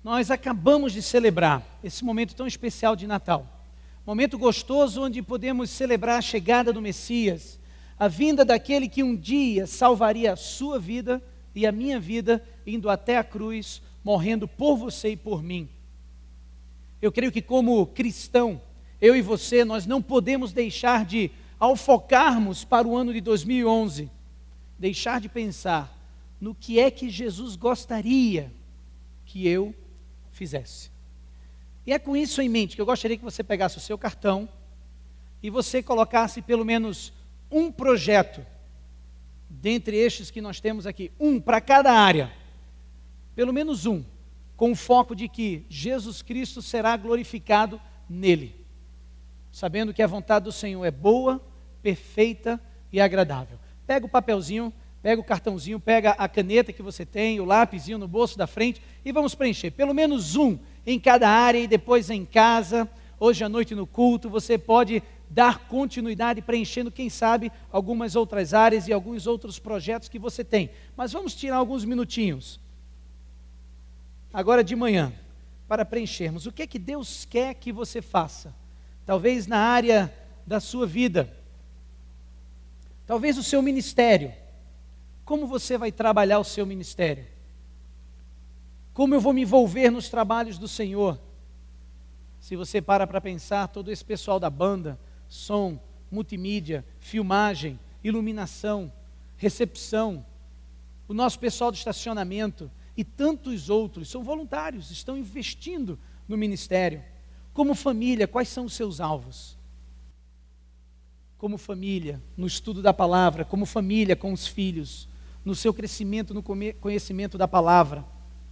Nós acabamos de celebrar esse momento tão especial de Natal. Momento gostoso onde podemos celebrar a chegada do Messias, a vinda daquele que um dia salvaria a sua vida e a minha vida, indo até a cruz, morrendo por você e por mim. Eu creio que como cristão, eu e você, nós não podemos deixar de, ao focarmos para o ano de 2011, deixar de pensar no que é que Jesus gostaria que eu fizesse. E é com isso em mente que eu gostaria que você pegasse o seu cartão e você colocasse pelo menos um projeto, dentre estes que nós temos aqui, um para cada área, pelo menos um, com o foco de que Jesus Cristo será glorificado nele, sabendo que a vontade do Senhor é boa, perfeita e agradável. Pega o papelzinho, pega o cartãozinho, pega a caneta que você tem, o lápisinho no bolso da frente e vamos preencher, pelo menos um em cada área e depois em casa, hoje à noite no culto, você pode dar continuidade preenchendo, quem sabe, algumas outras áreas e alguns outros projetos que você tem. Mas vamos tirar alguns minutinhos, agora de manhã, para preenchermos. O que é que Deus quer que você faça? Talvez na área da sua vida, talvez o seu ministério. Como você vai trabalhar o seu ministério? Como eu vou me envolver nos trabalhos do Senhor? Se você para pensar, todo esse pessoal da banda, som, multimídia, filmagem, iluminação, recepção, o nosso pessoal do estacionamento e tantos outros, são voluntários, estão investindo no ministério. Como família, quais são os seus alvos? Como família, no estudo da palavra, como família com os filhos, no seu crescimento, no conhecimento da palavra.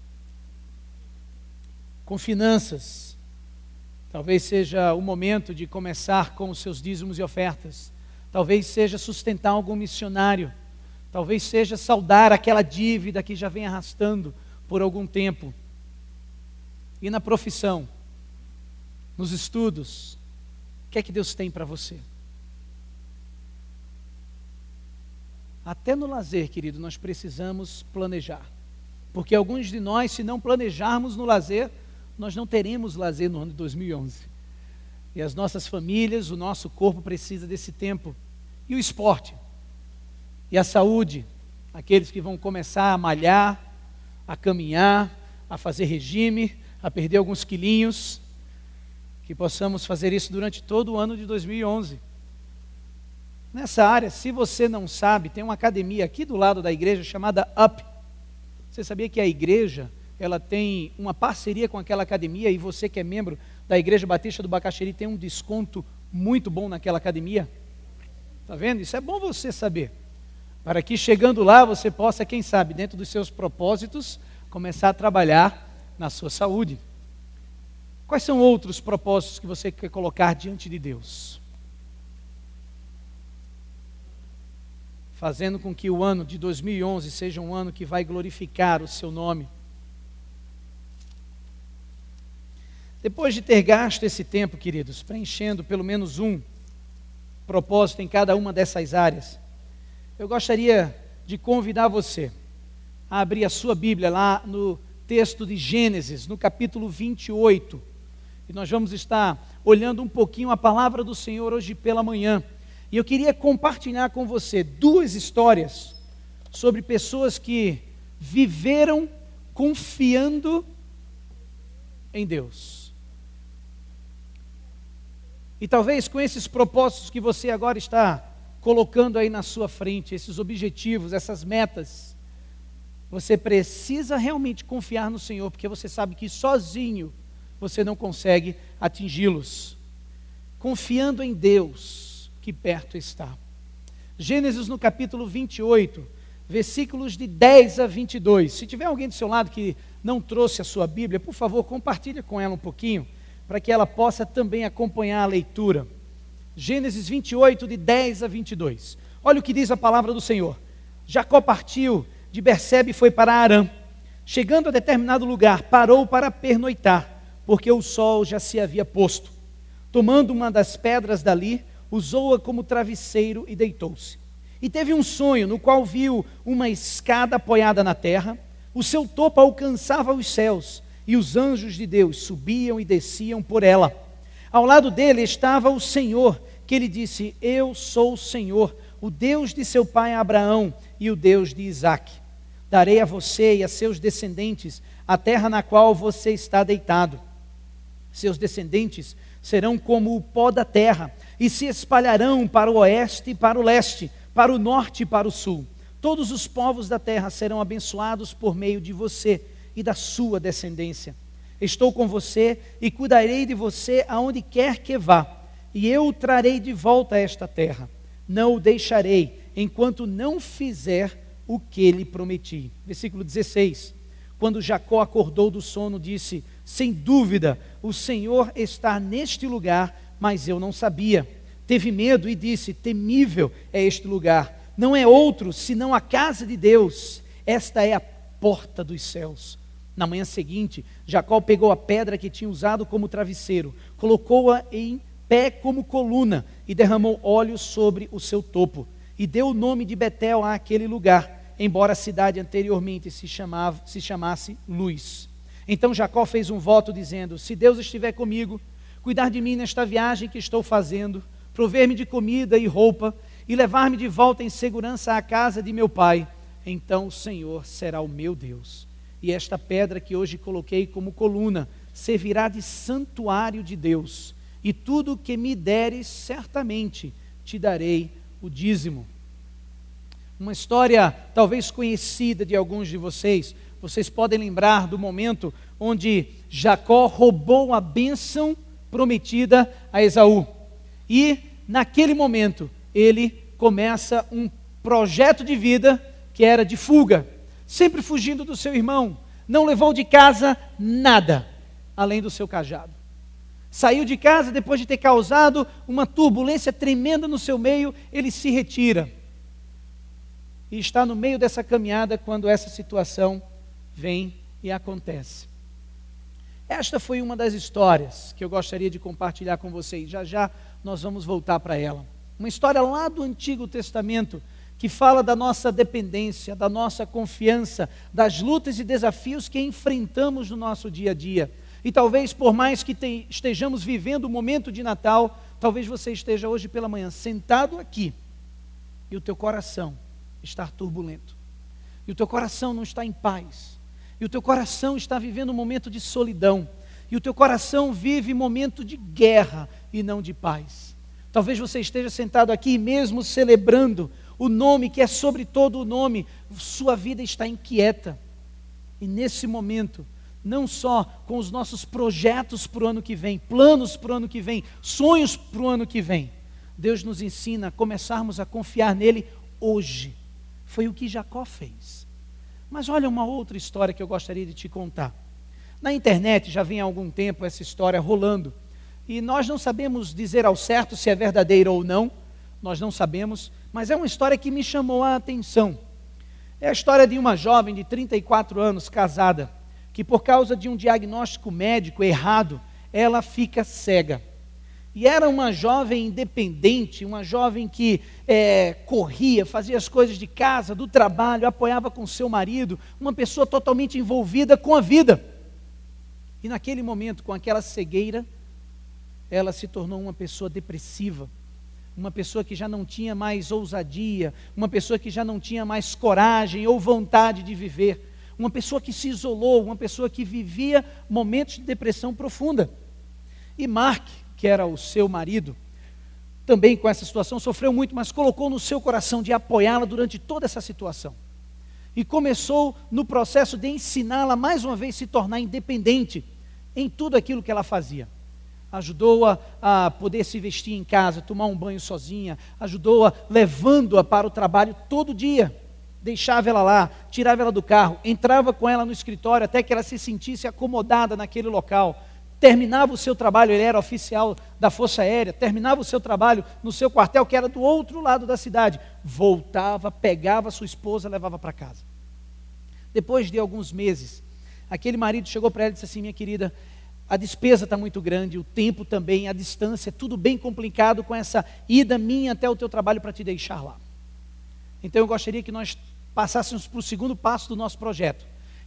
Com finanças, talvez seja o momento de começar com os seus dízimos e ofertas, talvez seja sustentar algum missionário, talvez seja saldar aquela dívida que já vem arrastando por algum tempo. E na profissão, nos estudos, o que é que Deus tem para você? Até no lazer, querido, nós precisamos planejar, porque alguns de nós, se não planejarmos no lazer, nós não teremos lazer no ano de 2011. E as nossas famílias, o nosso corpo precisa desse tempo. E o esporte? E a saúde? Aqueles que vão começar a malhar, a caminhar, a fazer regime, a perder alguns quilinhos, que possamos fazer isso durante todo o ano de 2011. Nessa área, se você não sabe, tem uma academia aqui do lado da igreja chamada UP. Você sabia que a igreja, ela tem uma parceria com aquela academia e você que é membro da Igreja Batista do Bacaxeri tem um desconto muito bom naquela academia? Está vendo? Isso é bom você saber, para que chegando lá você possa, quem sabe, dentro dos seus propósitos, começar a trabalhar na sua saúde. Quais são outros propósitos que você quer colocar diante de Deus? Fazendo com que o ano de 2011 seja um ano que vai glorificar o seu nome. Depois de ter gasto esse tempo, queridos, preenchendo pelo menos um propósito em cada uma dessas áreas, eu gostaria de convidar você a abrir a sua Bíblia lá no texto de Gênesis, no capítulo 28, e nós vamos estar olhando um pouquinho a palavra do Senhor hoje pela manhã, e eu queria compartilhar com você duas histórias sobre pessoas que viveram confiando em Deus. E talvez com esses propósitos que você agora está colocando aí na sua frente, esses objetivos, essas metas, você precisa realmente confiar no Senhor, porque você sabe que sozinho você não consegue atingi-los. Confiando em Deus, que perto está. Gênesis no capítulo 28, versículos de 10 a 22. Se tiver alguém do seu lado que não trouxe a sua Bíblia, por favor, compartilhe com ela um pouquinho, para que ela possa também acompanhar a leitura. Gênesis 28, de 10 a 22. Olha o que diz a palavra do Senhor. Jacó partiu de Berseba e foi para Harã. Chegando a determinado lugar, parou para pernoitar, porque o sol já se havia posto. Tomando uma das pedras dali, usou-a como travesseiro e deitou-se. E teve um sonho no qual viu uma escada apoiada na terra, o seu topo alcançava os céus, e os anjos de Deus subiam e desciam por ela. Ao lado dele estava o Senhor, que lhe disse: Eu sou o Senhor, o Deus de seu pai Abraão e o Deus de Isaque. Darei a você e a seus descendentes a terra na qual você está deitado. Seus descendentes serão como o pó da terra, e se espalharão para o oeste e para o leste, para o norte e para o sul. Todos os povos da terra serão abençoados por meio de você e da sua descendência. Estou com você e cuidarei de você aonde quer que vá, e eu o trarei de volta a esta terra. Não o deixarei, enquanto não fizer o que lhe prometi. Versículo 16. Quando Jacó acordou do sono, disse: sem dúvida, o Senhor está neste lugar, mas eu não sabia. Teve medo e disse: temível é este lugar. Não é outro, senão a casa de Deus. Esta é a porta dos céus. Na manhã seguinte, Jacó pegou a pedra que tinha usado como travesseiro, colocou-a em pé como coluna e derramou óleo sobre o seu topo. E deu o nome de Betel àquele lugar, embora a cidade anteriormente se chamasse Luz. Então Jacó fez um voto dizendo: se Deus estiver comigo, cuidar de mim nesta viagem que estou fazendo, prover-me de comida e roupa, e levar-me de volta em segurança à casa de meu pai, então o Senhor será o meu Deus. E esta pedra que hoje coloquei como coluna servirá de santuário de Deus, e tudo o que me deres, certamente te darei o dízimo. Uma história talvez conhecida de alguns de vocês. Vocês podem lembrar do momento onde Jacó roubou a bênção prometida a Esaú. E naquele momento ele começa um projeto de vida que era de fuga, sempre fugindo do seu irmão. Não levou de casa nada, além do seu cajado. Saiu de casa depois de ter causado uma turbulência tremenda no seu meio, ele se retira. E está no meio dessa caminhada quando essa situação vem e acontece. Esta foi uma das histórias que eu gostaria de compartilhar com vocês. Já já nós vamos voltar para ela. Uma história lá do Antigo Testamento, que fala da nossa dependência, da nossa confiança, das lutas e desafios que enfrentamos no nosso dia a dia. E talvez, por mais que estejamos vivendo o momento de Natal, talvez você esteja hoje pela manhã sentado aqui e o teu coração está turbulento, e o teu coração não está em paz, e o teu coração está vivendo um momento de solidão, e o teu coração vive momento de guerra e não de paz. Talvez você esteja sentado aqui mesmo celebrando o nome que é sobre todo o nome, sua vida está inquieta. E nesse momento, não só com os nossos projetos para o ano que vem, planos para o ano que vem, sonhos para o ano que vem, Deus nos ensina a começarmos a confiar nele hoje. Foi o que Jacó fez. Mas olha uma outra história que eu gostaria de te contar. Na internet já vem há algum tempo essa história rolando, e nós não sabemos dizer ao certo se é verdadeira ou não, nós não sabemos, mas é uma história que me chamou a atenção. É a história de uma jovem de 34 anos, casada, que por causa de um diagnóstico médico errado, ela fica cega. E era uma jovem independente, uma jovem que corria, fazia as coisas de casa, do trabalho, apoiava com seu marido, uma pessoa totalmente envolvida com a vida. E naquele momento, com aquela cegueira, ela se tornou uma pessoa depressiva, uma pessoa que já não tinha mais ousadia, uma pessoa que já não tinha mais coragem ou vontade de viver, uma pessoa que se isolou, uma pessoa que vivia momentos de depressão profunda. E Mark, que era o seu marido, também com essa situação sofreu muito, mas colocou no seu coração de apoiá-la durante toda essa situação. E começou no processo de ensiná-la mais uma vez a se tornar independente em tudo aquilo que ela fazia. Ajudou-a a poder se vestir em casa, tomar um banho sozinha, ajudou-a levando-a para o trabalho todo dia, deixava ela lá, tirava ela do carro, entrava com ela no escritório até que ela se sentisse acomodada naquele local, terminava o seu trabalho, ele era oficial da Força Aérea, terminava o seu trabalho no seu quartel, que era do outro lado da cidade, voltava, pegava sua esposa, levava para casa. Depois de alguns meses, aquele marido chegou para ela e disse assim: minha querida, a despesa está muito grande, o tempo também, a distância, tudo bem complicado com essa ida minha até o teu trabalho para te deixar lá. Então eu gostaria que nós passássemos para o segundo passo do nosso projeto,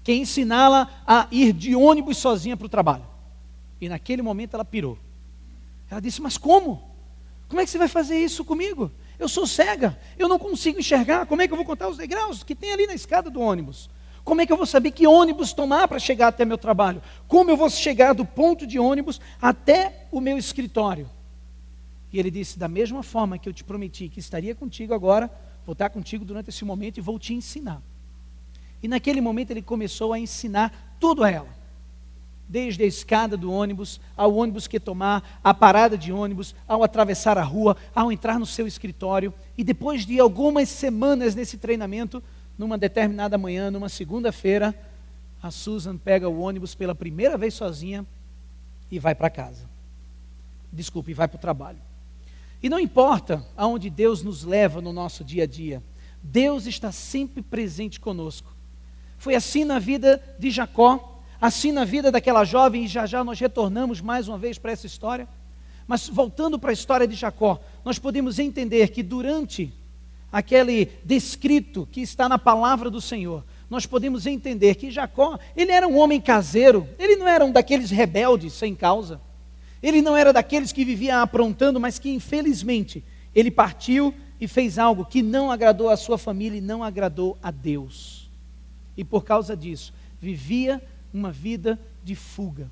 que é ensiná-la a ir de ônibus sozinha para o trabalho. E naquele momento ela pirou. Ela disse, mas como? Como é que você vai fazer isso comigo? Eu sou cega, eu não consigo enxergar, como é que eu vou contar os degraus que tem ali na escada do ônibus? Como é que eu vou saber que ônibus tomar para chegar até meu trabalho? Como eu vou chegar do ponto de ônibus até o meu escritório? E ele disse, da mesma forma que eu te prometi que estaria contigo agora, vou estar contigo durante esse momento e vou te ensinar. E naquele momento ele começou a ensinar tudo a ela. Desde a escada do ônibus, ao ônibus que tomar, a parada de ônibus, ao atravessar a rua, ao entrar no seu escritório. E depois de algumas semanas nesse treinamento, numa determinada manhã, numa segunda-feira, a Susan pega o ônibus pela primeira vez sozinha e vai para casa. Desculpe, vai para o trabalho. E não importa aonde Deus nos leva no nosso dia a dia, Deus está sempre presente conosco. Foi assim na vida de Jacó, assim na vida daquela jovem, e já já nós retornamos mais uma vez para essa história. Mas voltando para a história de Jacó, nós podemos entender que durante aquele descrito que está na palavra do Senhor, nós podemos entender que Jacó, ele era um homem caseiro, ele não era um daqueles rebeldes sem causa, ele não era daqueles que vivia aprontando, mas que infelizmente ele partiu e fez algo que não agradou a sua família e não agradou a Deus. E por causa disso, vivia uma vida de fuga.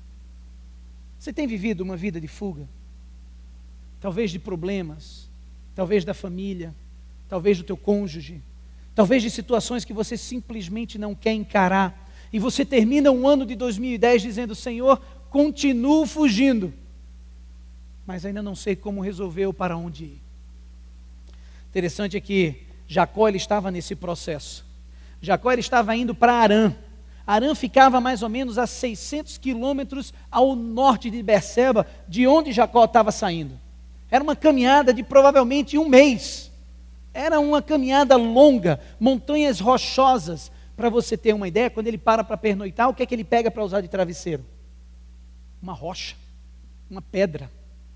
Você tem vivido uma vida de fuga? Talvez de problemas, talvez da família, talvez do teu cônjuge, talvez de situações que você simplesmente não quer encarar. E você termina um ano de 2010 dizendo, Senhor, continuo fugindo, mas ainda não sei como resolver ou para onde ir. Interessante é que Jacó ele estava nesse processo. Jacó ele estava indo para Harã. Harã ficava mais ou menos a 600 quilômetros ao norte de Berseba, de onde Jacó estava saindo. Era uma caminhada de provavelmente um mês. Era uma caminhada longa, montanhas rochosas. Para você ter uma ideia, quando ele para pernoitar, o que é que ele pega para usar de travesseiro? Uma rocha, uma pedra.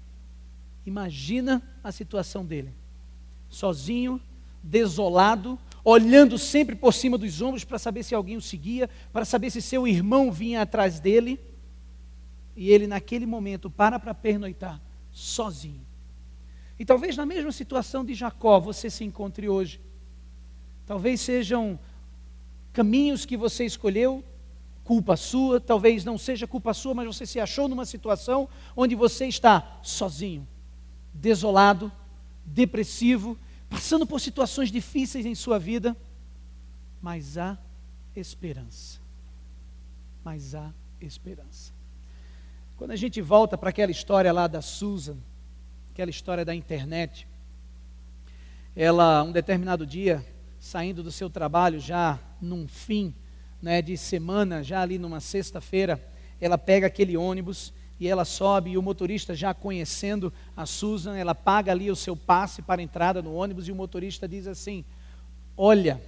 Imagina a situação dele. Sozinho, desolado, olhando sempre por cima dos ombros para saber se alguém o seguia, para saber se seu irmão vinha atrás dele. E ele naquele momento para pernoitar, sozinho. E talvez na mesma situação de Jacó você se encontre hoje. Talvez sejam caminhos que você escolheu, culpa sua, talvez não seja culpa sua, mas você se achou numa situação onde você está sozinho, desolado, depressivo, passando por situações difíceis em sua vida, mas há esperança. Mas há esperança. Quando a gente volta para aquela história lá da Susan, aquela história da internet, ela, um determinado dia, saindo do seu trabalho, já num fim de semana, já ali numa sexta-feira, ela pega aquele ônibus e ela sobe, e o motorista, já conhecendo a Susan, ela paga ali o seu passe para a entrada no ônibus, e o motorista diz assim, olha,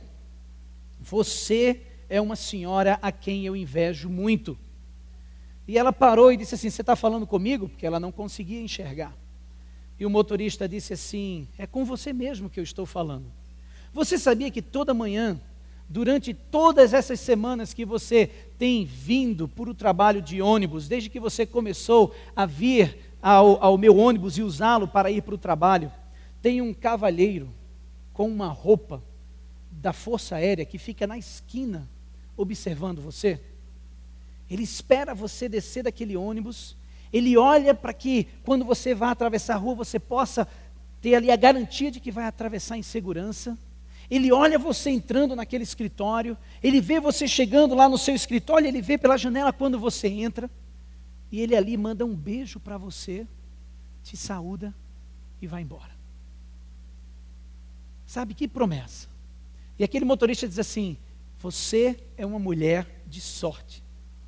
você é uma senhora a quem eu invejo muito. E ela parou e disse assim, você está falando comigo? Porque ela não conseguia enxergar. E o motorista disse assim, é com você mesmo que eu estou falando. Você sabia que toda manhã, durante todas essas semanas que você tem vindo para o trabalho de ônibus, desde que você começou a vir ao meu ônibus e usá-lo para ir para o trabalho, tem um cavalheiro com uma roupa da Força Aérea que fica na esquina observando você? Ele espera você descer daquele ônibus, ele olha para que quando você vai atravessar a rua você possa ter ali a garantia de que vai atravessar em segurança. Ele olha você entrando naquele escritório, ele vê você chegando lá no seu escritório, ele vê pela janela quando você entra, e ele ali manda um beijo para você, te saúda e vai embora. Sabe que promessa? E aquele motorista diz assim, você é uma mulher de sorte.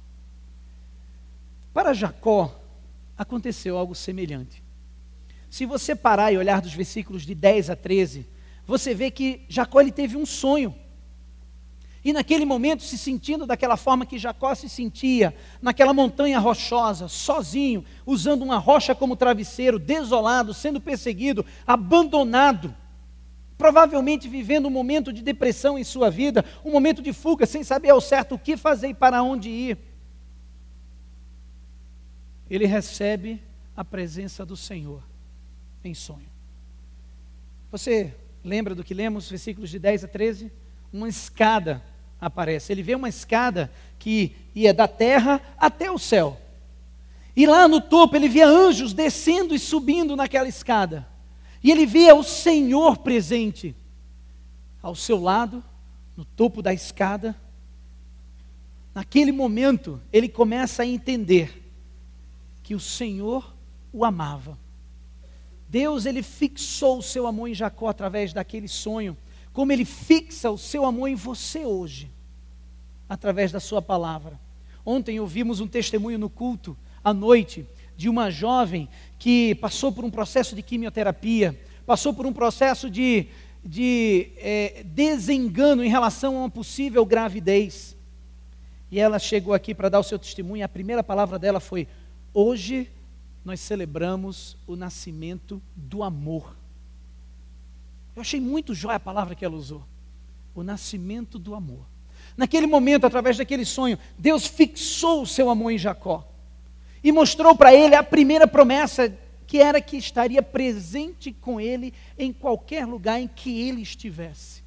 Para Jacó, aconteceu algo semelhante. Se você parar e olhar dos versículos de 10 a 13, você vê que Jacó ele teve um sonho. E naquele momento, se sentindo daquela forma que Jacó se sentia, naquela montanha rochosa, sozinho, usando uma rocha como travesseiro, desolado, sendo perseguido, abandonado, provavelmente vivendo um momento de depressão em sua vida, um momento de fuga, sem saber ao certo o que fazer e para onde ir. Ele recebe a presença do Senhor em sonho. Você lembra do que lemos, versículos de 10 a 13? Uma escada aparece. Ele vê uma escada que ia da terra até o céu. E lá no topo ele via anjos descendo e subindo naquela escada. E ele via o Senhor presente ao seu lado, no topo da escada. Naquele momento ele começa a entender que o Senhor o amava. Deus, ele fixou o seu amor em Jacó através daquele sonho, como ele fixa o seu amor em você hoje, através da sua palavra. Ontem ouvimos um testemunho no culto, à noite, de uma jovem que passou por um processo de quimioterapia, passou por um processo de desengano em relação a uma possível gravidez. E ela chegou aqui para dar o seu testemunho, e a primeira palavra dela foi: hoje nós celebramos o nascimento do amor. Eu achei muito jóia a palavra que ela usou. O nascimento do amor. Naquele momento, através daquele sonho, Deus fixou o seu amor em Jacó. E mostrou para ele a primeira promessa, que era que estaria presente com ele em qualquer lugar em que ele estivesse.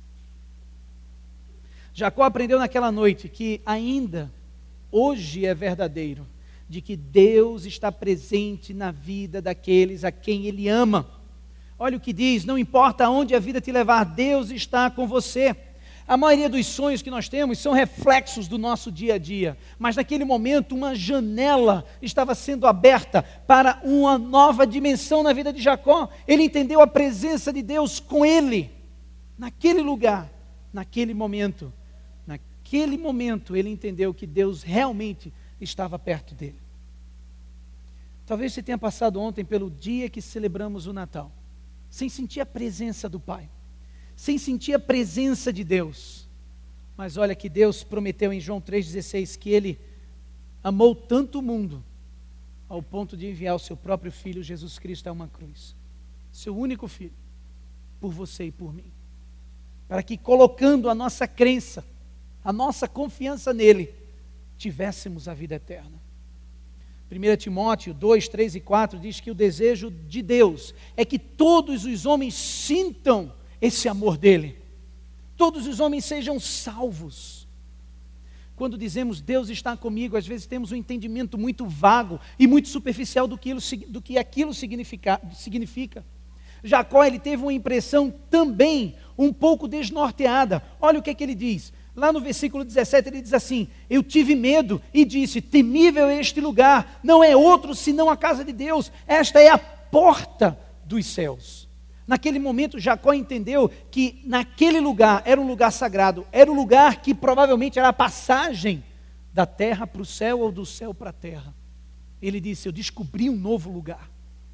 Jacó aprendeu naquela noite que ainda hoje é verdadeiro, de que Deus está presente na vida daqueles a quem Ele ama. Olha o que diz: não importa aonde a vida te levar, Deus está com você. A maioria dos sonhos que nós temos são reflexos do nosso dia a dia, mas naquele momento uma janela estava sendo aberta para uma nova dimensão na vida de Jacó. Ele entendeu a presença de Deus com ele, naquele lugar, naquele momento. Naquele momento ele entendeu que Deus realmente estava perto dele. Talvez você tenha passado ontem pelo dia que celebramos o Natal, sem sentir a presença do Pai, sem sentir a presença de Deus. Mas olha que Deus prometeu em João 3,16 que Ele amou tanto o mundo, ao ponto de enviar o seu próprio Filho, Jesus Cristo, a uma cruz. Seu único Filho, por você e por mim. Para que, colocando a nossa crença, a nossa confiança nele, tivéssemos a vida eterna. 1 Timóteo 2, 3 e 4 diz que o desejo de Deus é que todos os homens sintam esse amor dele. Todos os homens sejam salvos. Quando dizemos Deus está comigo, às vezes temos um entendimento muito vago e muito superficial do que aquilo significa. Jacó, ele teve uma impressão também um pouco desnorteada. Olha o que ele diz. Lá no versículo 17 ele diz assim: eu tive medo e disse, temível é este lugar, não é outro senão a casa de Deus, esta é a porta dos céus. Naquele momento Jacó entendeu que naquele lugar era um lugar sagrado, era um lugar que provavelmente era a passagem da terra para o céu ou do céu para a terra. Ele disse, eu descobri um novo lugar.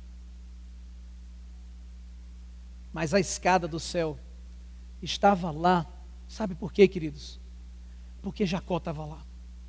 Mas a escada do céu estava lá. Sabe por quê, queridos? Porque Jacó estava lá.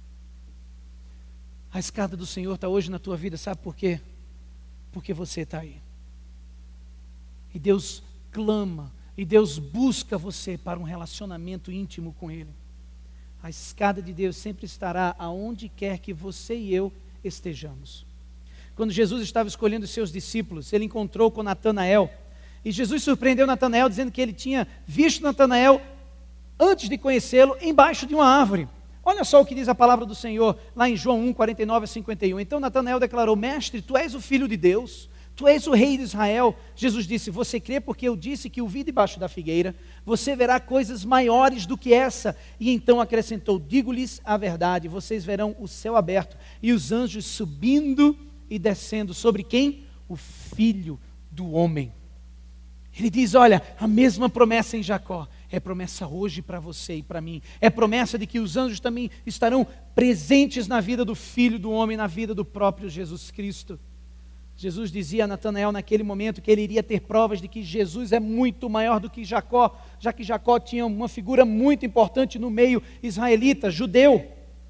A escada do Senhor está hoje na tua vida, sabe por quê? Porque você está aí. E Deus clama, e Deus busca você para um relacionamento íntimo com Ele. A escada de Deus sempre estará aonde quer que você e eu estejamos. Quando Jesus estava escolhendo os seus discípulos, Ele encontrou com Natanael, e Jesus surpreendeu Natanael dizendo que ele tinha visto Natanael antes de conhecê-lo, embaixo de uma árvore. Olha só o que diz a palavra do Senhor, lá em João 1, 49 a 51. Então Natanael declarou, mestre, tu és o Filho de Deus, tu és o Rei de Israel. Jesus disse, você crê porque eu disse que o vi debaixo da figueira? Você verá coisas maiores do que essa. E então acrescentou, digo-lhes a verdade, vocês verão o céu aberto e os anjos subindo e descendo. Sobre quem? O Filho do Homem. Ele diz, olha, a mesma promessa em Jacó, é promessa hoje para você e para mim. É promessa de que os anjos também estarão presentes na vida do Filho do Homem, na vida do próprio Jesus Cristo. Jesus dizia a Natanael naquele momento que ele iria ter provas de que Jesus é muito maior do que Jacó, já que Jacó tinha uma figura muito importante no meio israelita, judeu.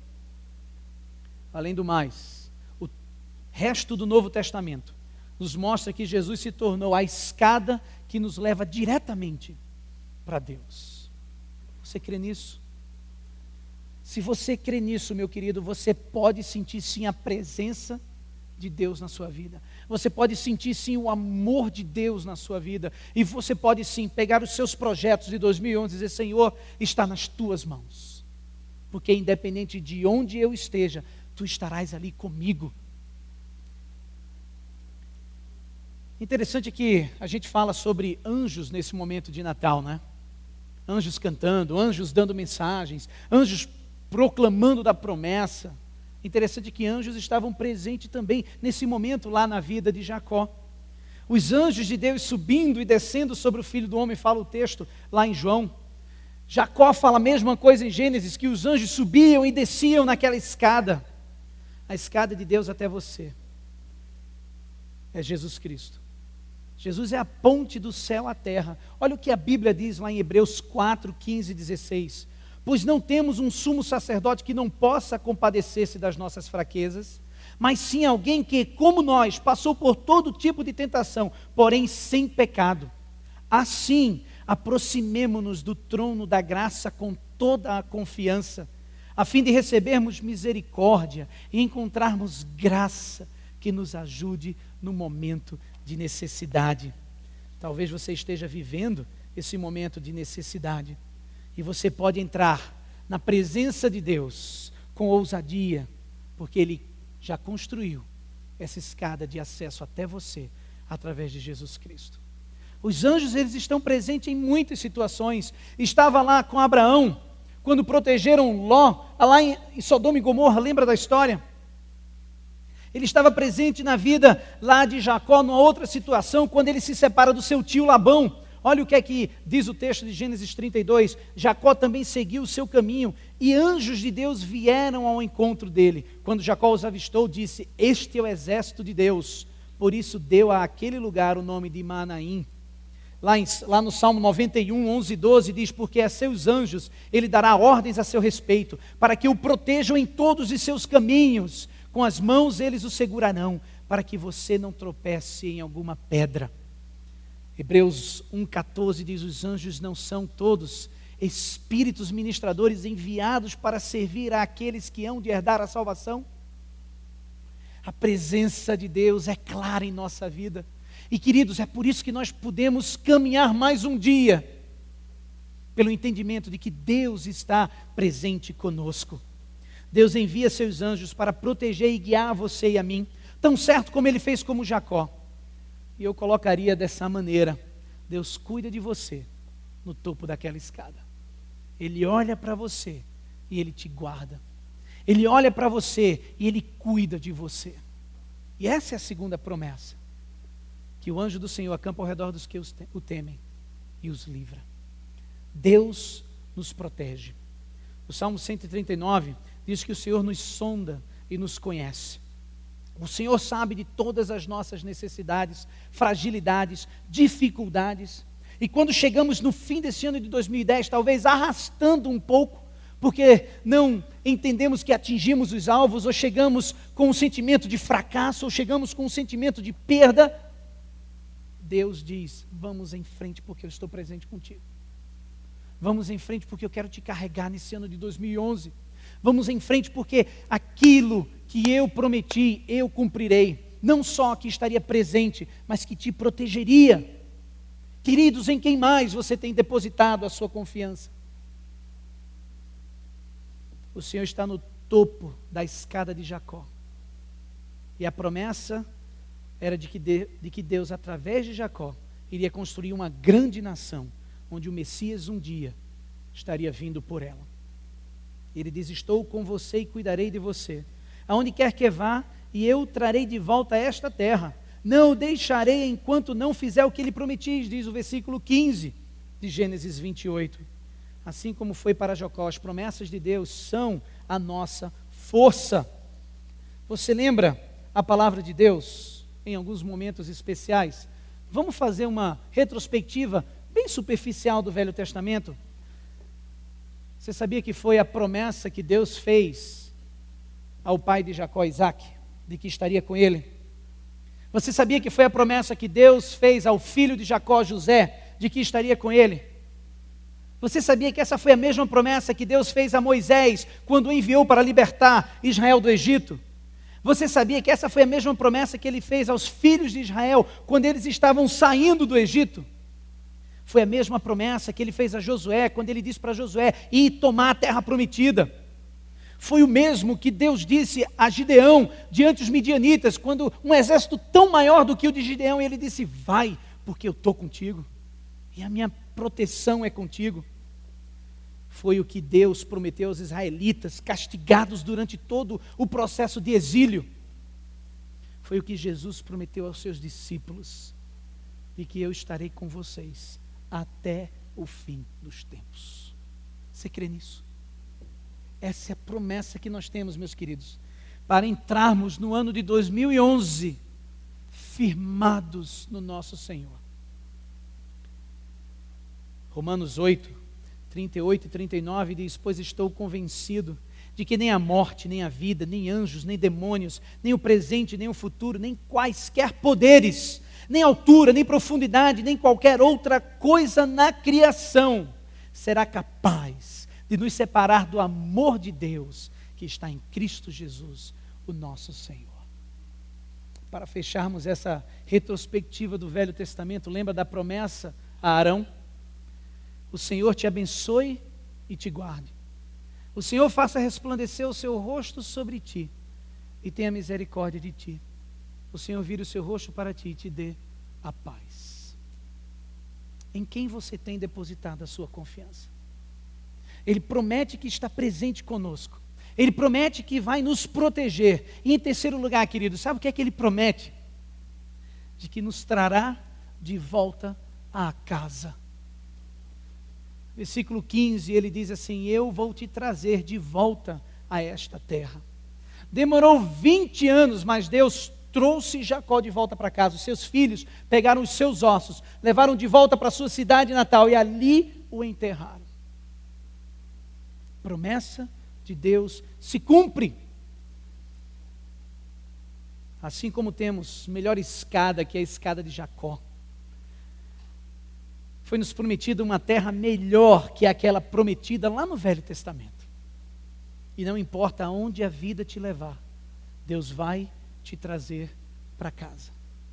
Além do mais, o resto do Novo Testamento nos mostra que Jesus se tornou a escada que nos leva diretamente para Deus. Você crê nisso? Se você crê nisso, meu querido, você pode sentir sim a presença de Deus na sua vida. Você pode sentir sim o amor de Deus na sua vida. E você pode sim pegar os seus projetos de 2011 e dizer: Senhor, está nas tuas mãos. Porque independente de onde eu esteja, tu estarás ali comigo. Interessante que a gente fala sobre anjos nesse momento de Natal, né? Anjos cantando, anjos dando mensagens, anjos proclamando da promessa. Interessante que anjos estavam presentes também nesse momento lá na vida de Jacó. Os anjos de Deus subindo e descendo sobre o Filho do Homem, fala o texto lá em João. Jacó fala a mesma coisa em Gênesis, que os anjos subiam e desciam naquela escada. A escada de Deus até você é Jesus Cristo. Jesus é a ponte do céu à terra. Olha o que a Bíblia diz lá em Hebreus 4, 15 e 16. Pois não temos um sumo sacerdote que não possa compadecer-se das nossas fraquezas, mas sim alguém que, como nós, passou por todo tipo de tentação, porém sem pecado. Assim, aproximemo-nos do trono da graça com toda a confiança, a fim de recebermos misericórdia e encontrarmos graça que nos ajude no momento de necessidade. Talvez você esteja vivendo esse momento de necessidade e você pode entrar na presença de Deus com ousadia, porque Ele já construiu essa escada de acesso até você através de Jesus Cristo. Os anjos, eles estão presentes em muitas situações. Estava lá com Abraão quando protegeram Ló lá em Sodoma e Gomorra, lembra da história? Ele estava presente na vida lá de Jacó, numa outra situação, quando ele se separa do seu tio Labão. Olha o que é que diz o texto de Gênesis 32. Jacó também seguiu o seu caminho, e anjos de Deus vieram ao encontro dele. Quando Jacó os avistou, disse: este é o exército de Deus. Por isso deu àquele lugar o nome de Manaim. Lá no Salmo 91, 11 e 12, diz: porque a seus anjos ele dará ordens a seu respeito, para que o protejam em todos os seus caminhos. Com as mãos eles o segurarão, para que você não tropece em alguma pedra. Hebreus 1,14 diz: os anjos não são todos espíritos ministradores enviados para servir àqueles que hão de herdar a salvação? A presença de Deus é clara em nossa vida. E queridos, é por isso que nós podemos caminhar mais um dia, pelo entendimento de que Deus está presente conosco. Deus envia seus anjos para proteger e guiar você e a mim, tão certo como Ele fez como Jacó. E eu colocaria dessa maneira: Deus cuida de você no topo daquela escada. Ele olha para você e Ele te guarda. Ele olha para você e Ele cuida de você. E essa é a segunda promessa, que o anjo do Senhor acampa ao redor dos que o temem e os livra. Deus nos protege. O Salmo 139 diz que o Senhor nos sonda e nos conhece. O Senhor sabe de todas as nossas necessidades, fragilidades, dificuldades. E quando chegamos no fim desse ano de 2010, talvez arrastando um pouco, porque não entendemos que atingimos os alvos, ou chegamos com um sentimento de fracasso, ou chegamos com um sentimento de perda, Deus diz: vamos em frente, porque eu estou presente contigo. Vamos em frente, porque eu quero te carregar nesse ano de 2011. Vamos em frente, porque aquilo que eu prometi, eu cumprirei. Não só que estaria presente, mas que te protegeria. Queridos, em quem mais você tem depositado a sua confiança? O Senhor está no topo da escada de Jacó. E a promessa era de que Deus, através de Jacó, iria construir uma grande nação, onde o Messias um dia estaria vindo por ela. Ele diz: estou com você e cuidarei de você, aonde quer que vá, e eu o trarei de volta a esta terra. Não o deixarei enquanto não fizer o que ele prometi, diz o versículo 15 de Gênesis 28. Assim como foi para Jacó, as promessas de Deus são a nossa força. Você lembra a palavra de Deus em alguns momentos especiais? Vamos fazer uma retrospectiva bem superficial do Velho Testamento. Você sabia que foi a promessa que Deus fez ao pai de Jacó, Isaac, de que estaria com ele? Você sabia que foi a promessa que Deus fez ao filho de Jacó, José, de que estaria com ele? Você sabia que essa foi a mesma promessa que Deus fez a Moisés quando o enviou para libertar Israel do Egito? Você sabia que essa foi a mesma promessa que ele fez aos filhos de Israel quando eles estavam saindo do Egito? Foi a mesma promessa que ele fez a Josué quando ele disse para Josué ir tomar a terra prometida. Foi o mesmo que Deus disse a Gideão diante dos midianitas, quando um exército tão maior do que o de Gideão, ele disse: vai, porque eu estou contigo e a minha proteção é contigo. Foi o que Deus prometeu aos israelitas, castigados durante todo o processo de exílio. Foi o que Jesus prometeu aos seus discípulos, e que eu estarei com vocês até o fim dos tempos. Você crê nisso? Essa é a promessa que nós temos, meus queridos, para entrarmos no ano de 2011 firmados no nosso Senhor. Romanos 8, 38 e 39 diz: pois estou convencido de que nem a morte, nem a vida, nem anjos, nem demônios, nem o presente, nem o futuro, nem quaisquer poderes, nem altura, nem profundidade, nem qualquer outra coisa na criação será capaz de nos separar do amor de Deus que está em Cristo Jesus, o nosso Senhor. Para fecharmos essa retrospectiva do Velho Testamento, lembra da promessa a Arão? O Senhor te abençoe e te guarde. O Senhor faça resplandecer o seu rosto sobre ti e tenha misericórdia de ti. O Senhor vire o seu rosto para ti e te dê a paz. Em quem você tem depositado a sua confiança? Ele promete que está presente conosco. Ele promete que vai nos proteger. E em terceiro lugar, querido, sabe o que é que ele promete? De que nos trará de volta à casa. Versículo 15, ele diz assim: eu vou te trazer de volta a esta terra. Demorou 20 anos, mas Deus trouxe Jacó de volta para casa. Os seus filhos pegaram os seus ossos, levaram de volta para a sua cidade natal e ali o enterraram. Promessa de Deus se cumpre. Assim como temos melhor escada que a escada de Jacó, foi nos prometida uma terra melhor que aquela prometida lá no Velho Testamento. E não importa aonde a vida te levar, Deus vai te trazer para casa.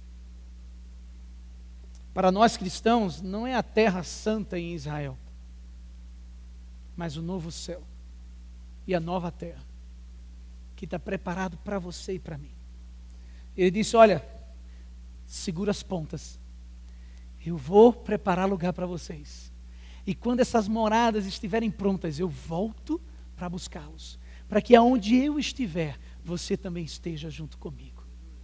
Para nós cristãos, não é a terra santa em Israel, mas o novo céu e a nova terra, que está preparado para você e para mim. Ele disse: olha, segura as pontas, eu vou preparar lugar para vocês. E quando essas moradas estiverem prontas, eu volto para buscá-los, para que aonde eu estiver, você também esteja junto comigo.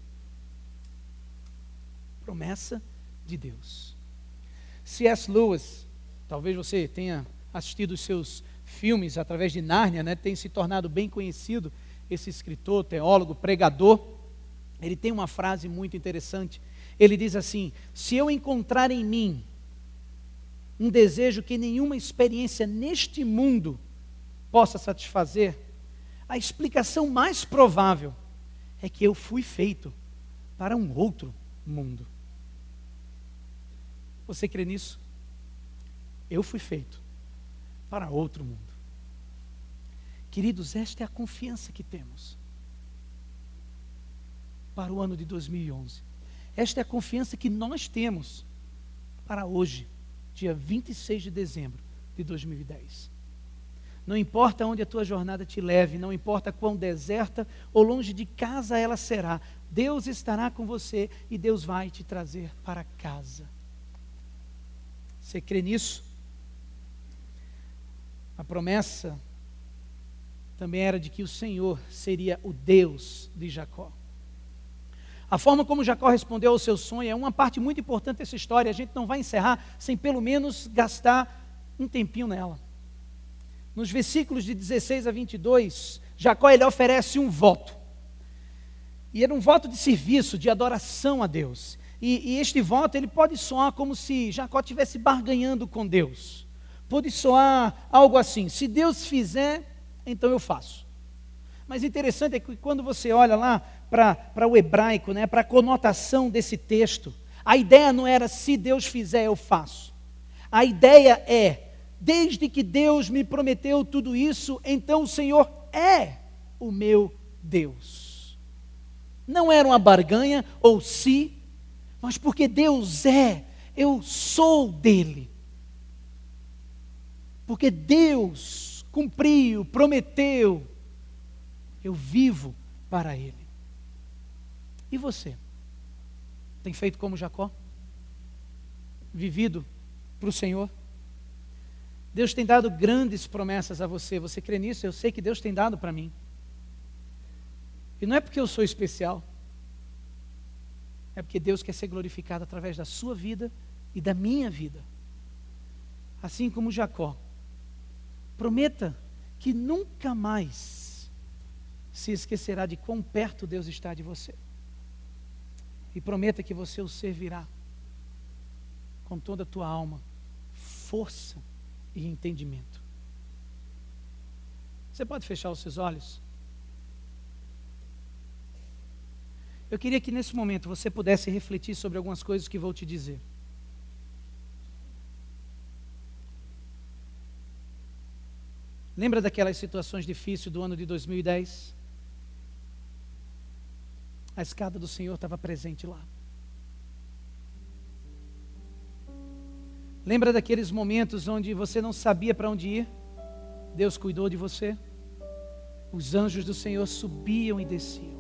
Promessa de Deus. C.S. Lewis, talvez você tenha assistido os seus filmes através de Nárnia, né? Tem se tornado bem conhecido esse escritor, teólogo, pregador. Ele tem uma frase muito interessante. Ele diz assim: se eu encontrar em mim um desejo que nenhuma experiência neste mundo possa satisfazer, a explicação mais provável é que eu fui feito para um outro mundo. Você crê nisso? Eu fui feito para outro mundo. Queridos, esta é a confiança que temos para o ano de 2011. Esta é a confiança que nós temos para hoje, dia 26 de dezembro de 2010. Não importa onde a tua jornada te leve, não importa quão deserta ou longe de casa ela será, Deus estará com você e Deus vai te trazer para casa. Você crê nisso? A promessa também era de que o Senhor seria o Deus de Jacó. A forma como Jacó respondeu ao seu sonho é uma parte muito importante dessa história. A gente não vai encerrar sem pelo menos gastar um tempinho nela. Nos versículos de 16 a 22, Jacó ele oferece um voto. E era um voto de serviço, de adoração a Deus. E este voto ele pode soar como se Jacó estivesse barganhando com Deus. Pode soar algo assim: se Deus fizer, então eu faço. Mas interessante é que quando você olha lá para o hebraico, né, para a conotação desse texto, a ideia não era se Deus fizer eu faço. A ideia é, desde que Deus me prometeu tudo isso, então o Senhor é o meu Deus. Não era uma barganha ou se, mas porque Deus é, eu sou dele. Porque Deus cumpriu, prometeu, eu vivo para ele. E você? Tem feito como Jacó? Vivido para o Senhor? Deus tem dado grandes promessas a você. Você crê nisso? Eu sei que Deus tem dado para mim. E não é porque eu sou especial. É porque Deus quer ser glorificado através da sua vida e da minha vida. Assim como Jacó. Prometa que nunca mais se esquecerá de quão perto Deus está de você. E prometa que você o servirá com toda a tua alma, força e entendimento. Você pode fechar os seus olhos? Eu queria que nesse momento você pudesse refletir sobre algumas coisas que vou te dizer. Lembra daquelas situações difíceis do ano de 2010? A escada do Senhor estava presente lá. Lembra daqueles momentos onde você não sabia para onde ir? Deus cuidou de você. Os anjos do Senhor subiam e desciam.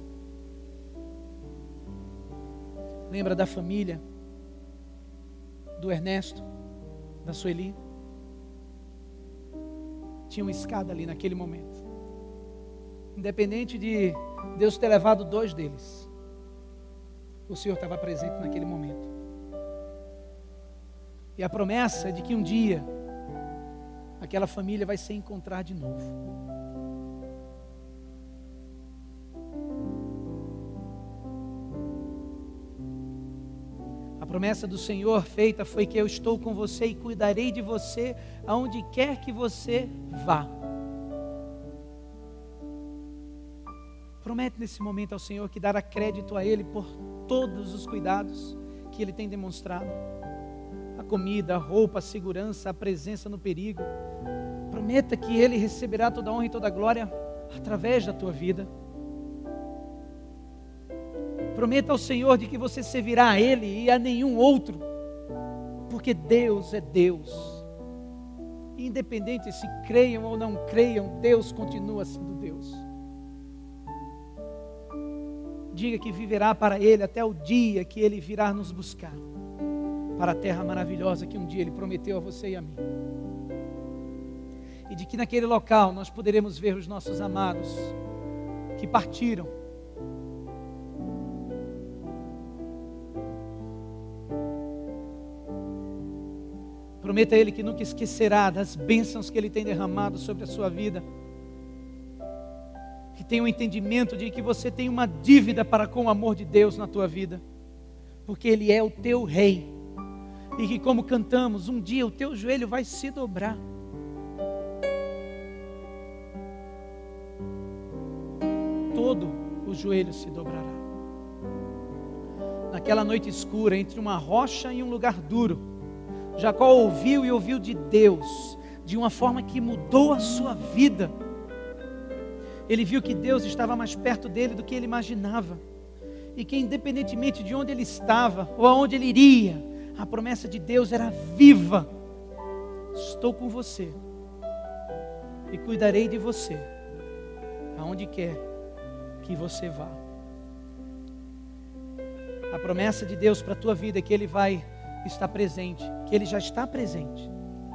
Lembra da família? Do Ernesto? Da Sueli? Tinha uma escada ali naquele momento. Independente de Deus ter levado 2 deles, o Senhor estava presente naquele momento. E a promessa é de que um dia aquela família vai se encontrar de novo. A promessa do Senhor feita foi que eu estou com você e cuidarei de você aonde quer que você vá. Promete nesse momento ao Senhor que dará crédito a Ele por todos os cuidados que Ele tem demonstrado. A comida, a roupa, a segurança, a presença no perigo. Prometa que Ele receberá toda a honra e toda a glória através da tua vida. Prometa ao Senhor de que você servirá a Ele e a nenhum outro, porque Deus é Deus. Independente se creiam ou não creiam, Deus continua sendo Deus. Diga que viverá para Ele até o dia que Ele virá nos buscar, para a terra maravilhosa que um dia Ele prometeu a você e a mim. E de que naquele local nós poderemos ver os nossos amados que partiram. Prometa a Ele que nunca esquecerá das bênçãos que Ele tem derramado sobre a sua vida. Que tenha um entendimento de que você tem uma dívida para com o amor de Deus na tua vida. Porque Ele é o teu Rei. E que como cantamos, um dia o teu joelho vai se dobrar. Todo o joelho se dobrará. Naquela noite escura, entre uma rocha e um lugar duro, Jacó ouviu e ouviu de Deus, de uma forma que mudou a sua vida. Ele viu que Deus estava mais perto dele do que ele imaginava. E que independentemente de onde ele estava, ou aonde ele iria, a promessa de Deus era viva. Estou com você e cuidarei de você, aonde quer que você vá. A promessa de Deus para a tua vida é que Ele vai estar presente, que Ele já está presente.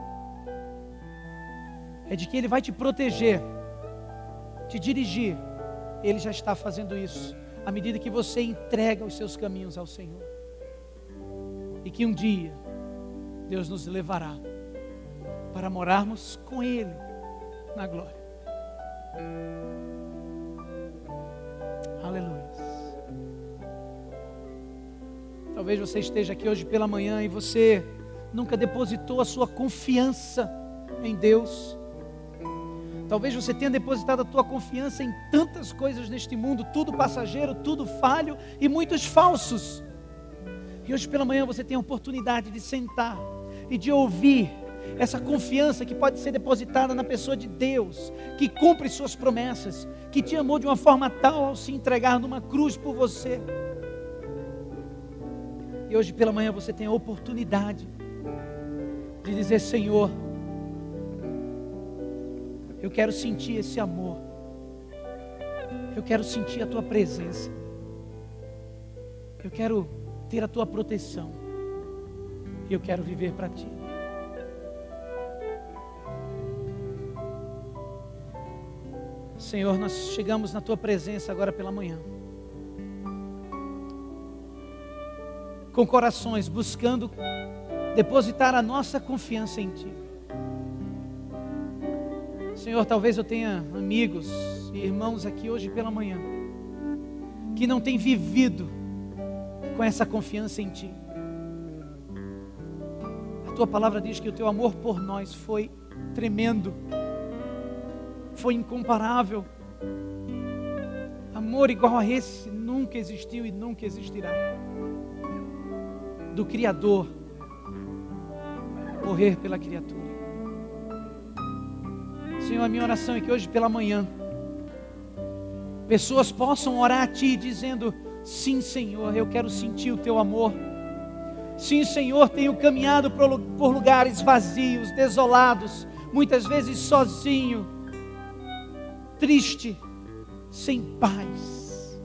É de que Ele vai te proteger, te dirigir. Ele já está fazendo isso, à medida que você entrega os seus caminhos ao Senhor. E que um dia, Deus nos levará para morarmos com Ele na glória. Aleluia. Talvez você esteja aqui hoje pela manhã e você nunca depositou a sua confiança em Deus. Talvez você tenha depositado a tua confiança em tantas coisas neste mundo, tudo passageiro, tudo falho e muitos falsos. E hoje pela manhã você tem a oportunidade de sentar e de ouvir essa confiança que pode ser depositada na pessoa de Deus, que cumpre suas promessas, que te amou de uma forma tal ao se entregar numa cruz por você. E hoje pela manhã você tem a oportunidade de dizer: Senhor, eu quero sentir esse amor, eu quero sentir a Tua presença, eu quero ter a Tua proteção, e eu quero viver para Ti. Senhor, nós chegamos na Tua presença agora pela manhã, com corações buscando depositar a nossa confiança em Ti. Senhor, talvez eu tenha amigos e irmãos aqui hoje pela manhã que não têm vivido com essa confiança em Ti. A Tua palavra diz que o Teu amor por nós foi tremendo, foi incomparável. Amor igual a esse nunca existiu e nunca existirá. Do Criador morrer pela criatura. Senhor, a minha oração é que hoje pela manhã pessoas possam orar a Ti dizendo: sim, Senhor, eu quero sentir o Teu amor. Sim, Senhor, tenho caminhado por lugares vazios, desolados, muitas vezes sozinho, triste, sem paz.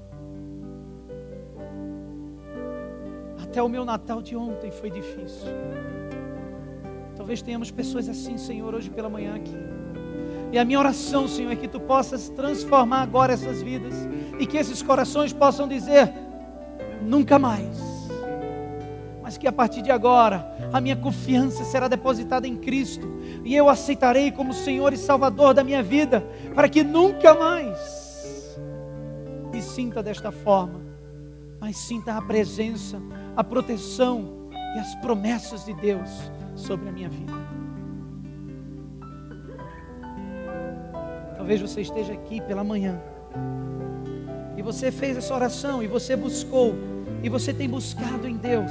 Até o meu Natal de ontem foi difícil. Talvez tenhamos pessoas assim, Senhor, hoje pela manhã aqui. E a minha oração, Senhor, é que Tu possas transformar agora essas vidas, e que esses corações possam dizer: nunca mais. Mas que a partir de agora a minha confiança será depositada em Cristo, e eu aceitarei como Senhor e Salvador da minha vida, para que nunca mais me sinta desta forma, mas sinta a presença, a proteção e as promessas de Deus sobre a minha vida. Talvez você esteja aqui pela manhã e você fez essa oração, e você buscou, e você tem buscado em Deus,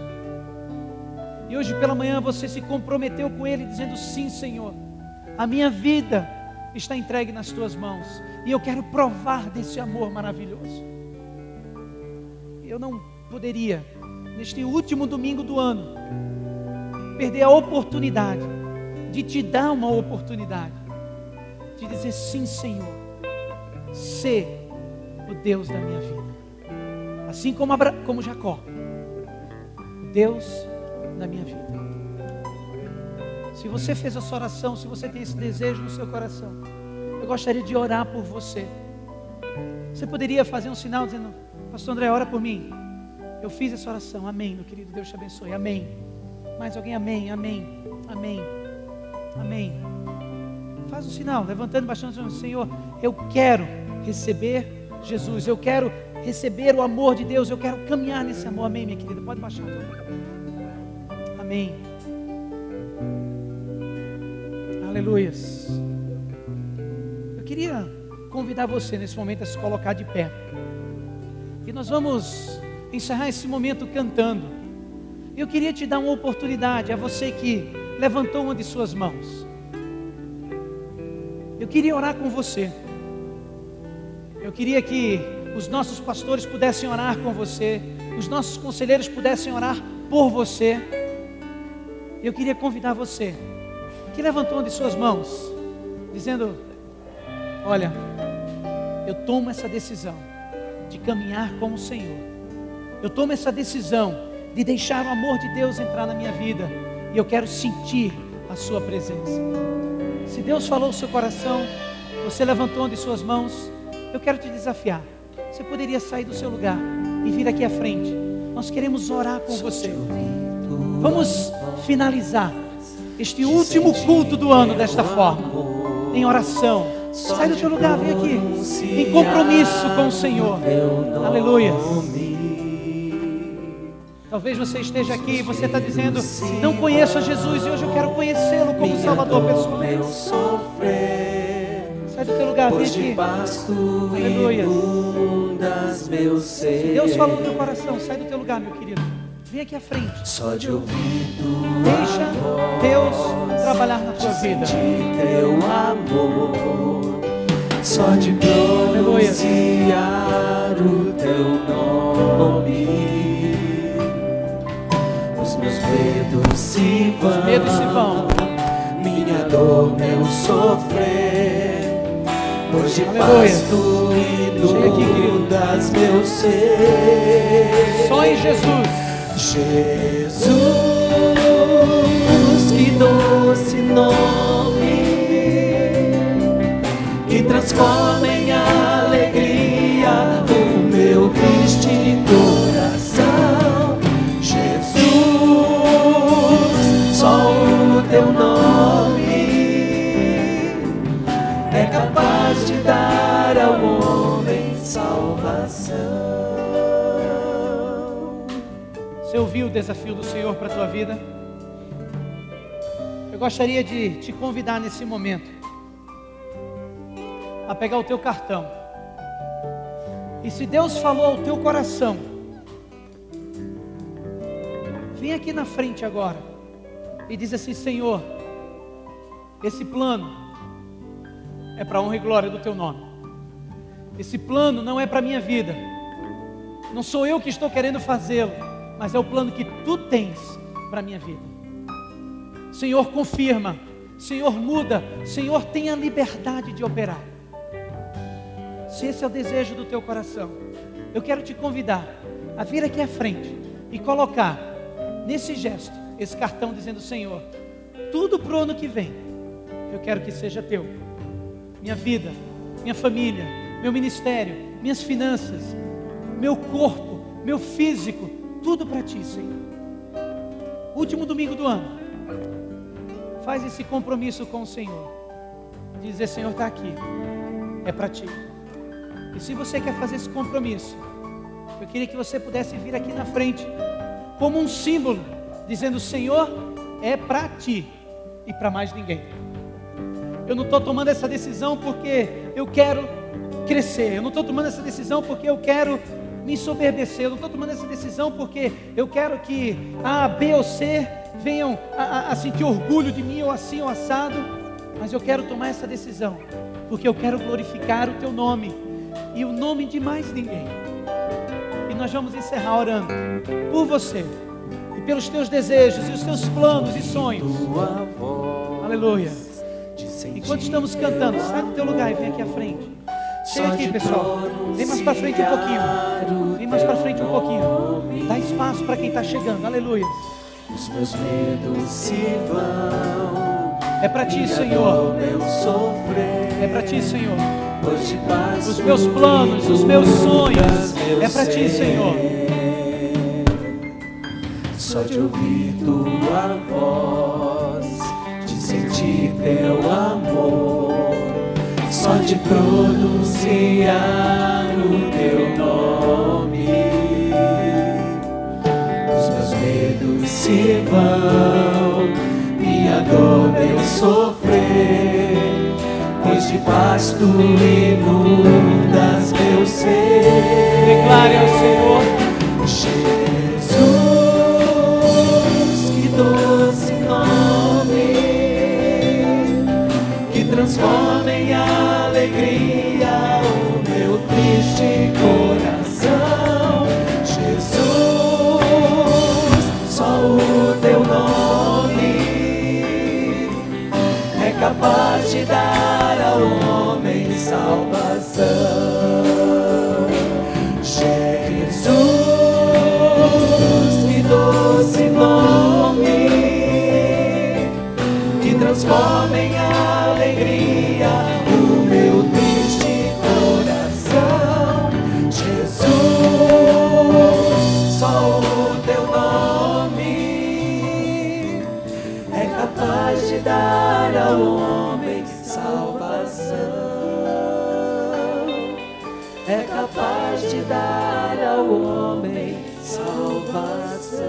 e hoje pela manhã você se comprometeu com Ele dizendo: sim, Senhor, a minha vida está entregue nas Tuas mãos, e eu quero provar desse amor maravilhoso. Eu não poderia, neste último domingo do ano, perder a oportunidade de Te dar uma oportunidade de dizer: sim, Senhor, sê o Deus da minha vida, assim como Jacó, Deus da minha vida. Se você fez essa oração, se você tem esse desejo no seu coração, eu gostaria de orar por você. Você poderia fazer um sinal dizendo: Pastor André, ora por mim. Eu fiz essa oração. Amém, meu querido, Deus te abençoe. Amém. Mais alguém? Amém, amém, amém, amém. Faz um sinal, levantando bastante, dizendo: Senhor, eu quero receber Jesus, eu quero receber o amor de Deus, eu quero caminhar nesse amor. Amém, minha querida, pode baixar. Amém. Aleluias. Eu queria convidar você nesse momento a se colocar de pé, e nós vamos encerrar esse momento cantando. Eu queria te dar uma oportunidade, a você que levantou uma de suas mãos. Eu queria orar com você. Eu queria que os nossos pastores pudessem orar com você, os nossos conselheiros pudessem orar por você. Eu queria convidar você que levantou uma de suas mãos, dizendo: olha, eu tomo essa decisão de caminhar com o Senhor. Eu tomo essa decisão de deixar o amor de Deus entrar na minha vida, e eu quero sentir a Sua presença. Se Deus falou o seu coração, você levantou uma de suas mãos, eu quero te desafiar. Você poderia sair do seu lugar e vir aqui à frente. Nós queremos orar com você. Vamos finalizar este último culto do ano desta forma, em oração. Sai do teu lugar, vem aqui, em compromisso com o Senhor. Aleluia. Talvez você esteja aqui e você está dizendo: não conheço a Jesus, e hoje eu quero conhecê-lo como Salvador pessoal. Sai do teu lugar, vem aqui. Aleluia. Se Deus falou no teu coração, sai do teu lugar, meu querido. Vem aqui à frente. Só de ouvir tua Deixa voz, Deus trabalhar na tua vida. sentir teu amor, só de pronunciar o teu nome, os meus medos se vão, minha dor, meu sofrer, pois de paz tu inundas meu ser. Só em Jesus. Jesus, que doce nome, que transforma em alegria o meu triste coração. Jesus, só o teu nome é capaz de dar ao homem salvação. Você ouviu o desafio do Senhor para a tua vida? Eu gostaria de te convidar nesse momento a pegar o teu cartão. E se Deus falou ao teu coração, vem aqui na frente agora e diz assim: Senhor, esse plano é para a honra e glória do teu nome. Esse plano não é para a minha vida. Não sou eu que estou querendo fazê-lo, mas é o plano que tu tens para a minha vida. Senhor, confirma. Senhor, muda. Senhor, tenha liberdade de operar. Se esse é o desejo do teu coração, eu quero te convidar a vir aqui à frente e colocar nesse gesto, esse cartão dizendo: Senhor, tudo para o ano que vem, eu quero que seja teu. Minha vida, minha família, meu ministério, minhas finanças, meu corpo, meu físico, tudo para ti, Senhor. Último domingo do ano, faz esse compromisso com o Senhor. Dizer: Senhor, está aqui, é para ti. E se você quer fazer esse compromisso, eu queria que você pudesse vir aqui na frente, como um símbolo, dizendo: Senhor, é para ti e para mais ninguém. Eu não estou tomando essa decisão porque eu quero crescer. Eu não estou tomando essa decisão porque eu quero me ensoberbecer. Eu não estou tomando essa decisão porque eu quero que A, B ou C venham a sentir orgulho de mim, ou assim ou assado. Mas eu quero tomar essa decisão porque eu quero glorificar o teu nome e o nome de mais ninguém. E nós vamos encerrar orando por você e pelos teus desejos e os teus planos e sonhos. Aleluia. Enquanto estamos cantando, sai do teu lugar e vem aqui à frente. Chega aqui, pessoal. Vem mais para frente um pouquinho. Vem mais para frente um pouquinho. Dá espaço para quem está chegando. Aleluia. Os meus medos se vão. É para ti, Senhor. É para ti, Senhor. Os meus planos, os meus sonhos, é para ti, Senhor. Só de ouvir tua voz, de sentir teu amor, só de pronunciar o teu nome, os meus medos se vão, minha dor, meu sofrer, pois de paz tu inundas meu ser. Declare ao Senhor: Jesus, que doce nome, que transforma em alegria o meu triste coração. Jesus, só o teu nome é capaz de dar ao homem salvação. Jesus, que doce nome, que transforma em alegria o meu triste coração. Jesus, só o teu nome é capaz de dar ao homem salvação. É capaz de dar ao homem salvação.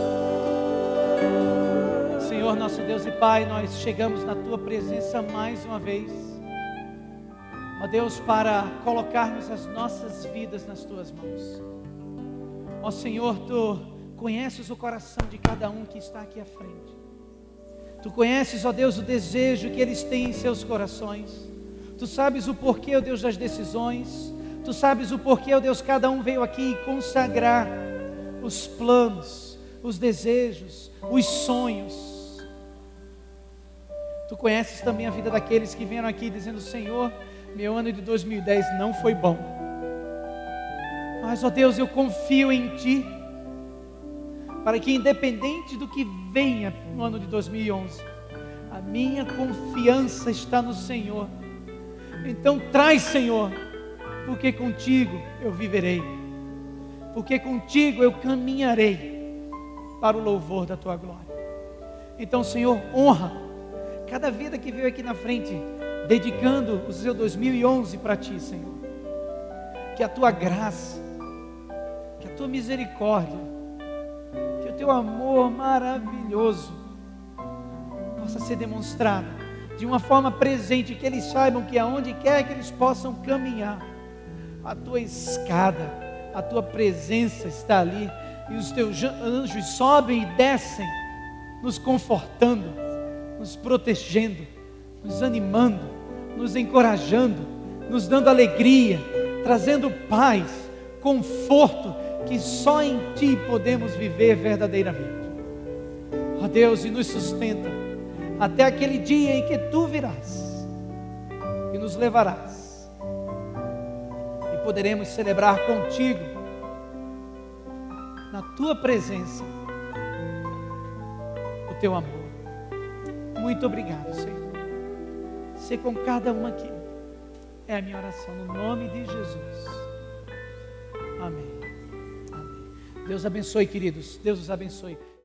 Senhor, nosso Deus e Pai, nós chegamos na Tua presença mais uma vez, ó Deus, para colocarmos as nossas vidas nas Tuas mãos. Ó Senhor, Tu conheces o coração de cada um que está aqui à frente. Tu conheces, ó Deus, o desejo que eles têm em seus corações. Tu sabes o porquê, ó Deus, das decisões. Tu sabes o porquê, ó Deus, cada um veio aqui consagrar os planos, os desejos, os sonhos. Tu conheces também a vida daqueles que vieram aqui dizendo: Senhor, meu ano de 2010 não foi bom, mas, ó Deus, eu confio em Ti, para que independente do que venha no ano de 2011, a minha confiança está no Senhor. Então traz, Senhor, porque contigo eu viverei, porque contigo eu caminharei para o louvor da Tua glória. Então, Senhor, honra cada vida que veio aqui na frente, dedicando o seu 2011 para Ti, Senhor. Que a Tua graça, que a Tua misericórdia, que o Teu amor maravilhoso possa ser demonstrado de uma forma presente, que eles saibam que aonde quer que eles possam caminhar, a Tua escada, a Tua presença está ali, e os Teus anjos sobem e descem, nos confortando, nos protegendo, nos animando, nos encorajando, nos dando alegria, trazendo paz, conforto, que só em Ti podemos viver verdadeiramente. Ó Deus, e nos sustenta até aquele dia em que Tu virás e nos levarás, e poderemos celebrar contigo, na Tua presença, o Teu amor. Muito obrigado, Senhor. Ser com cada um aqui é a minha oração, no nome de Jesus. Amém. Amém. Deus abençoe, queridos. Deus os abençoe.